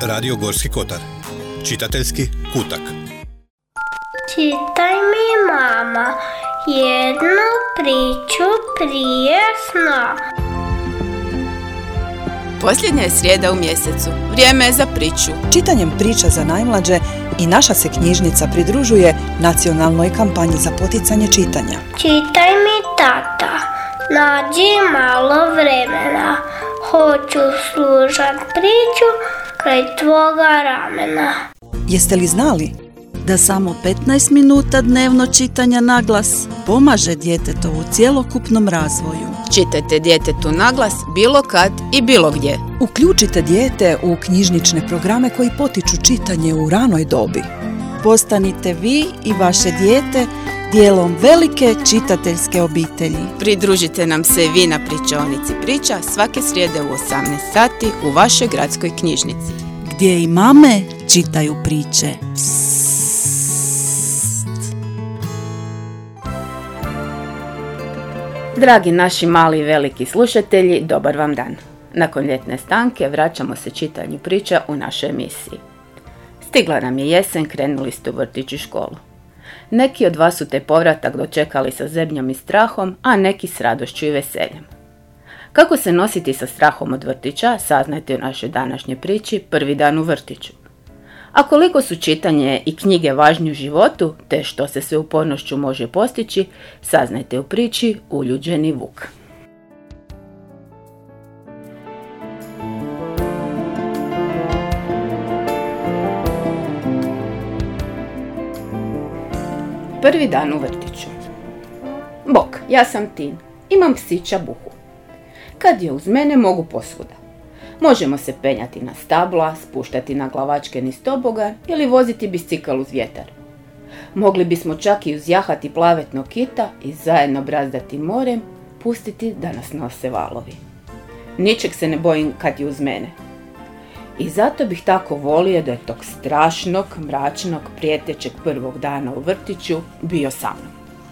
Radio Gorski Kotar. Čitateljski kutak. Čitaj mi, mama, jednu priču prije sna. Posljednja je srijeda u mjesecu. Vrijeme je za priču. Čitanjem priča za najmlađe i naša se knjižnica pridružuje nacionalnoj kampanji za poticanje čitanja. Čitaj mi, tata, nađi malo vremena. Hoću slušat priču kraj tvoga ramena. Jeste li znali da samo 15 minuta dnevno čitanja naglas pomaže djetetovu cjelokupnom razvoju? Čitajte djetetu naglas bilo kad i bilo gdje. Uključite dijete u knjižnične programe koji potiču čitanje u ranoj dobi. Postanite vi i vaše dijete dijelom velike čitateljske obitelji. Pridružite nam se i vi na pričaonici priča svake srijede u 18 sati u vašoj gradskoj knjižnici. Gdje i mame čitaju priče. Dragi naši mali i veliki slušatelji, dobar vam dan. Nakon ljetne stanke vraćamo se čitanju priča u našoj emisiji. Stigla nam je jesen, krenuli ste u vrtić i školu. Neki od vas su te povratak dočekali sa zebnjom i strahom, a neki s radošću i veseljem. Kako se nositi sa strahom od vrtića, saznajte u našoj današnjoj priči Prvi dan u vrtiću. A koliko su čitanje i knjige važni u životu, te što se sve upornošću može postići, saznajte u priči Uljuđeni vuk. Prvi dan u vrtiću. Bok, ja sam Tin. Imam psića Buhu. Kad je uz mene mogu posvuda. Možemo se penjati na stabla, spuštati na glavačke niz tobogan ili voziti bicikl uz vjetar. Mogli bismo čak i uzjahati plavetnog kita i zajedno brazdati morem, pustiti da nas nose valovi. Ničeg se ne bojim kad je uz mene. I zato bih tako volio da je tog strašnog, mračnog, prijetećeg prvog dana u vrtiću bio sa mnom.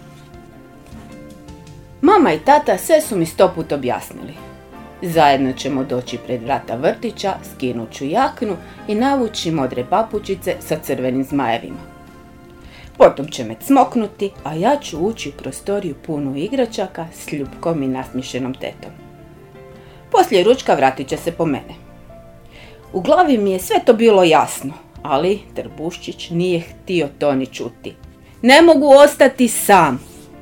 Mama i tata sve su mi 100 put objasnili. Zajedno ćemo doći pred vrata vrtića, skinut ću jaknu i navući modre papučice sa crvenim zmajevima. Potom će me cmoknuti, a ja ću ući u prostoriju punu igračaka s ljubkom i nasmišenom tetom. Poslije ručka vratit će se po mene. U glavi mi je sve to bilo jasno, ali Trbuščić nije htio to ni čuti. Ne mogu ostati sam.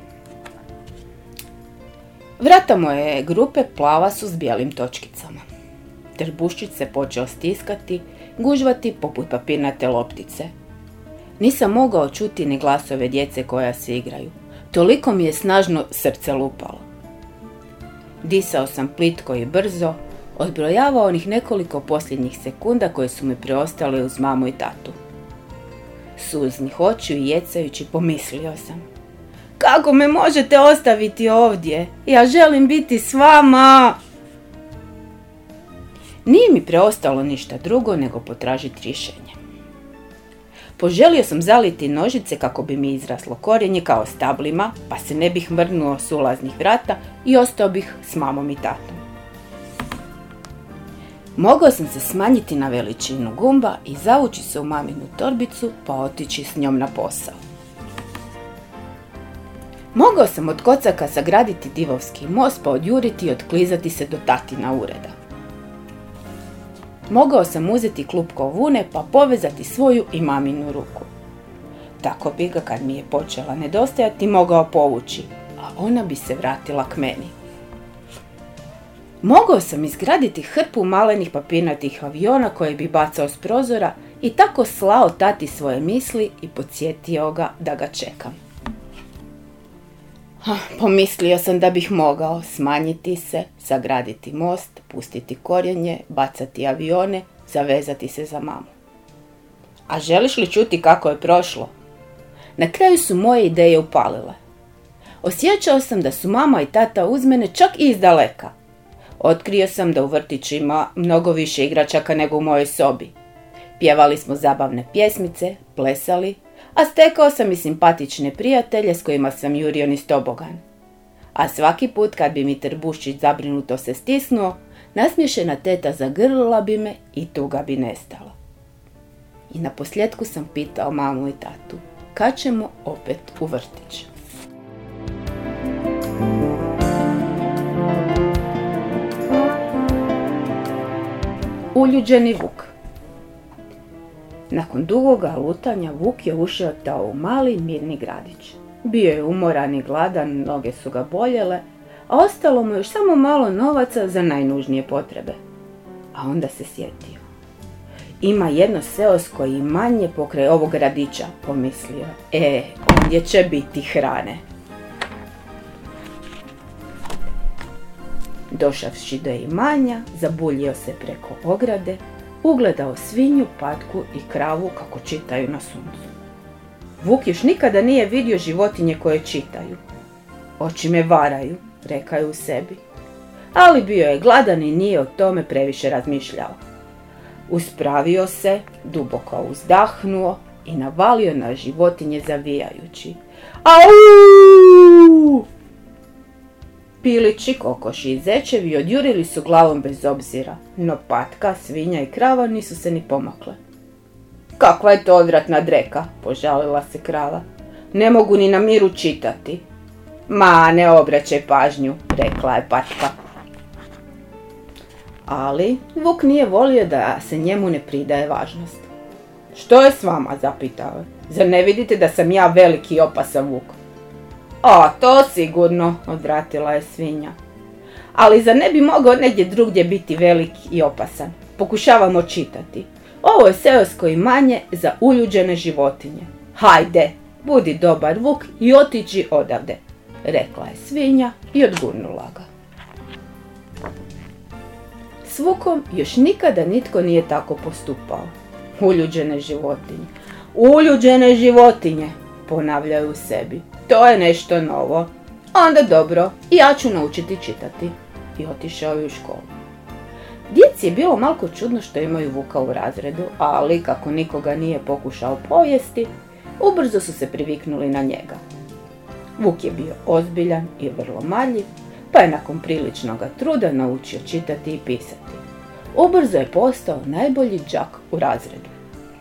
Vrata moje grupe plava su s bijelim točkicama. Trbuščić se počeo stiskati, gužvati poput papirnate loptice. Nisam mogao čuti ni glasove djece koja se igraju. Toliko mi je snažno srce lupalo. Disao sam plitko i brzo, odbrojavao onih nekoliko posljednjih sekunda koje su mi preostale uz mamu i tatu. Suznih očiju i jecajući pomislio sam. Kako me možete ostaviti ovdje? Ja želim biti s vama! Nije mi preostalo ništa drugo nego potražiti rješenje. Poželio sam zaliti nožice kako bi mi izraslo korijenje kao stablima, pa se ne bih mrnuo s ulaznih vrata i ostao bih s mamom i tatom. Mogao sam se smanjiti na veličinu gumba i zavući se u maminu torbicu pa otići s njom na posao. Mogao sam od kocaka sagraditi divovski most pa odjuriti i otklizati se do tatina ureda. Mogao sam uzeti klupko vune pa povezati svoju i maminu ruku. Tako bi ga kad mi je počela nedostajati mogao povući, a ona bi se vratila k meni. Mogao sam izgraditi hrpu malenih papirnatih aviona koje bi bacao s prozora i tako slao tati svoje misli i podsjetio ga da ga čekam. Pomislio sam da bih mogao smanjiti se, sagraditi most, pustiti korijenje, bacati avione, zavezati se za mamu. A želiš li čuti kako je prošlo? Na kraju su moje ideje upalile. Osjećao sam da su mama i tata uz mene čak i izdaleka. Otkrio sam da u vrtiću ima mnogo više igračaka nego u mojoj sobi. Pjevali smo zabavne pjesmice, plesali, a stekao sam i simpatične prijatelje s kojima sam jurio niz tobogan. A svaki put kad bi mi Trbuščić zabrinuto se stisnuo, nasmiješena teta zagrlila bi me i tuga bi nestala. I na posljedku sam pitao mamu i tatu, kad ćemo opet u vrtić? Uljuđeni vuk. Nakon dugoga lutanja Vuk je ušetao u mali mirni gradić. Bio je umoran i gladan, noge su ga boljele, a ostalo mu još samo malo novaca za najnužnije potrebe. A onda se sjetio. Ima jedno seosko imanje pokraj ovog gradića, pomislio. Ondje će biti hrane. Došavši do imanja, zabuljio se preko ograde, ugledao svinju, patku i kravu kako čitaju na suncu. Vuk još nikada nije vidio životinje koje čitaju. Oči me varaju, rekao je u sebi. Ali bio je gladan i nije o tome previše razmišljao. Uspravio se, duboko uzdahnuo i navalio na životinje zavijajući. Au! Pilići, kokoši i zečevi odjurili su glavom bez obzira, no patka, svinja i krava nisu se ni pomakle. Kakva je to odvratna dreka, požalila se krava. Ne mogu ni na miru čitati. Ma, ne obraćaj pažnju, rekla je patka. Ali Vuk nije volio da se njemu ne pridaje važnost. Što je s vama, zapitao je. Zar ne vidite da sam ja veliki i opasan vuk? A, to sigurno, odvratila je svinja. Ali zar ne bi mogao negdje drugdje biti velik i opasan? Pokušavamo čitati. Ovo je seosko imanje za uljuđene životinje. Hajde, budi dobar vuk i otiđi odavde, rekla je svinja i odgurnula ga. S vukom još nikada nitko nije tako postupao. Uljuđene životinje. Uljuđene životinje, ponavljaju u sebi. To je nešto novo. Onda dobro, i ja ću naučiti čitati. I otišao je u školu. Djeci je bilo malko čudno što imaju vuka u razredu, ali kako nikoga nije pokušao pojesti, ubrzo su se priviknuli na njega. Vuk je bio ozbiljan i vrlo marljiv, pa je nakon priličnoga truda naučio čitati i pisati. Ubrzo je postao najbolji đak u razredu.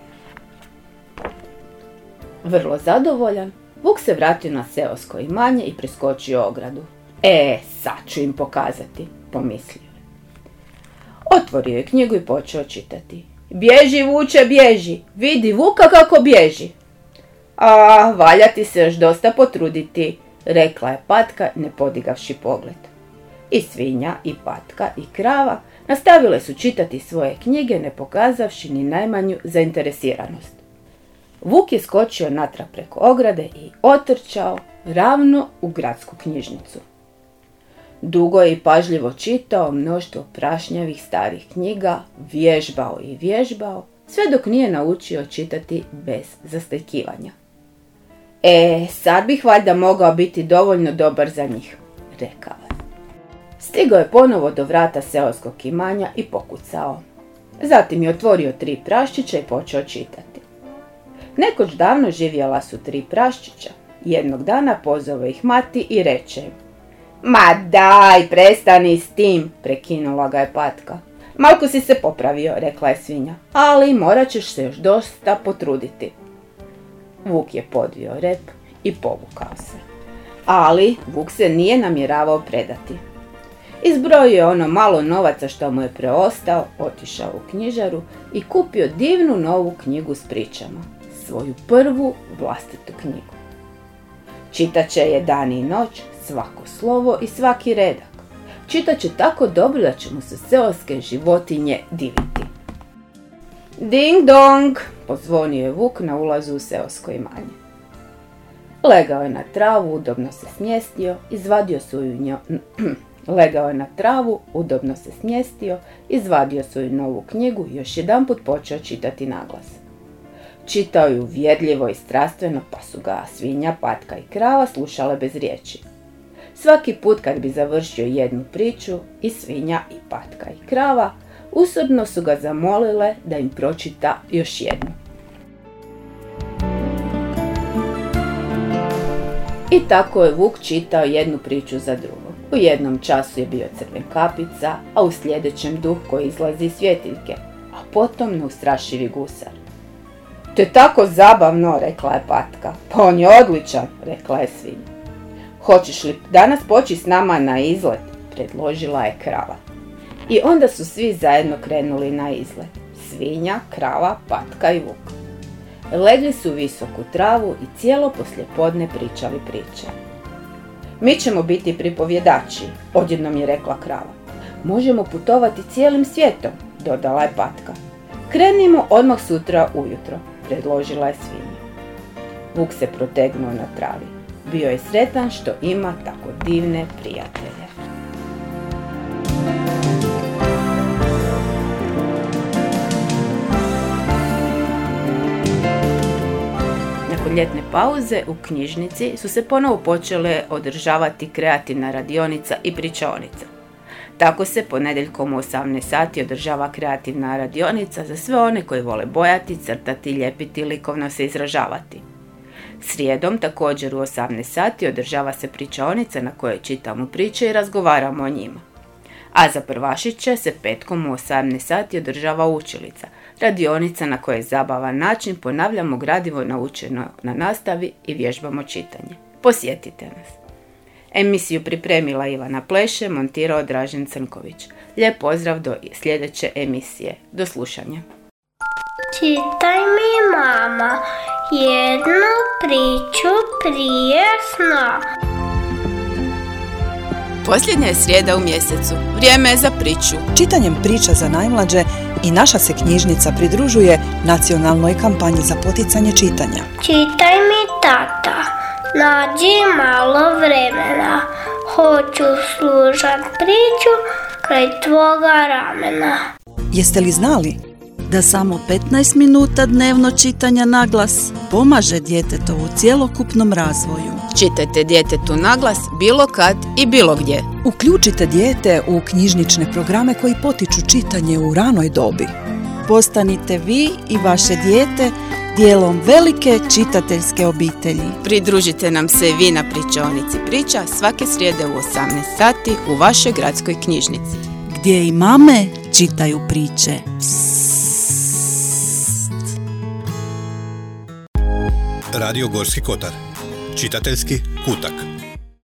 Vrlo zadovoljan, Vuk se vratio na seosko imanje i preskočio ogradu. Sad ću im pokazati, pomislio je. Otvorio je knjigu i počeo čitati. Bježi, vuče, bježi, vidi vuka kako bježi. A, valja ti se još dosta potruditi, rekla je patka ne podigavši pogled. I svinja, i patka, i krava nastavile su čitati svoje knjige ne pokazavši ni najmanju zainteresiranost. Vuk je skočio natrag preko ograde i otrčao ravno u gradsku knjižnicu. Dugo je i pažljivo čitao mnoštvo prašnjavih starih knjiga, vježbao i vježbao, sve dok nije naučio čitati bez zastajkivanja. Sad bih valjda mogao biti dovoljno dobar za njih, rekao je. Stigao je ponovo do vrata seoskog imanja i pokucao. Zatim je otvorio 3 praščića i počeo čitati. Nekoć davno živjela su 3 praščića. Jednog dana pozove ih mati i reče im. Ma daj, prestani s tim, prekinula ga je patka. Malko si se popravio, rekla je svinja, ali morat ćeš se još dosta potruditi. Vuk je podvio rep i povukao se. Ali Vuk se nije namjeravao predati. Izbrojio je ono malo novaca što mu je preostao, otišao u knjižaru i kupio divnu novu knjigu s pričama. Svoju prvu vlastitu knjigu. Čitat će je dan i noć, svako slovo i svaki redak. Čitat će tako dobro da će mu se seoske životinje diviti. Ding dong, pozvonio je Vuk na ulazu u seosko imanje. Legao je na travu, udobno se smjestio, izvadio svoju novu knjigu i još jedanput počeo čitati naglas. Čitao je uvjerljivo i strastveno, pa su ga svinja, patka i krava slušale bez riječi. Svaki put kad bi završio jednu priču, i svinja, i patka, i krava, usrdno su ga zamolile da im pročita još jednu. I tako je Vuk čitao jednu priču za drugom. U jednom času je bio Crvenkapica, a u sljedećem duh koji izlazi iz svjetiljke, a potom neustrašivi gusar. To je tako zabavno, rekla je patka. Pa on je odličan, rekla je svinja. Hoćeš li danas poći s nama na izlet, predložila je krava. I onda su svi zajedno krenuli na izlet. Svinja, krava, patka i vuk. Legli su visoku travu i cijelo poslijepodne pričali priče. Mi ćemo biti pripovjedači, odjednom je rekla krava. Možemo putovati cijelim svijetom, dodala je patka. Krenimo odmah sutra ujutro, predložila je svinja. Vuk se protegnuo na travi. Bio je sretan što ima tako divne prijatelje. Nakon ljetne pauze u knjižnici su se ponovo počele održavati kreativna radionica i pričaonica. Tako se ponedjeljkom u 18 sati održava kreativna radionica za sve one koji vole bojati, crtati, ljepiti, likovno se izražavati. Srijedom također u 18 sati održava se pričaonica na kojoj čitamo priče i razgovaramo o njima. A za prvašiće se petkom u 18 sati održava učilica, radionica na kojoj zabavan način ponavljamo gradivo naučeno na nastavi i vježbamo čitanje. Posjetite nas. Emisiju pripremila Ivana Pleše, montirao Dražen Crnković. Lijep pozdrav do sljedeće emisije. Do slušanja. Čitaj mi, mama, jednu priču prije sna. Posljednja je srijeda u mjesecu. Vrijeme je za priču. Čitanjem priča za najmlađe i naša se knjižnica pridružuje nacionalnoj kampanji za poticanje čitanja. Čitaj mi, tata, nađi malo vremena. Hoću slušat priču kraj tvoga ramena. Jeste li znali da samo 15 minuta dnevno čitanja na glas pomaže djetetovu cjelokupnom razvoju? Čitajte djetetu naglas bilo kad i bilo gdje. Uključite dijete u knjižnične programe koji potiču čitanje u ranoj dobi. Postanite vi i vaše dijete dijelom velike čitateljske obitelji. Pridružite nam se i vi na pričaonici priča svake srijede u 18 sati u vašoj gradskoj knjižnici. Gdje i mame čitaju priče. Radio Gorski kotar. Čitateljski kutak.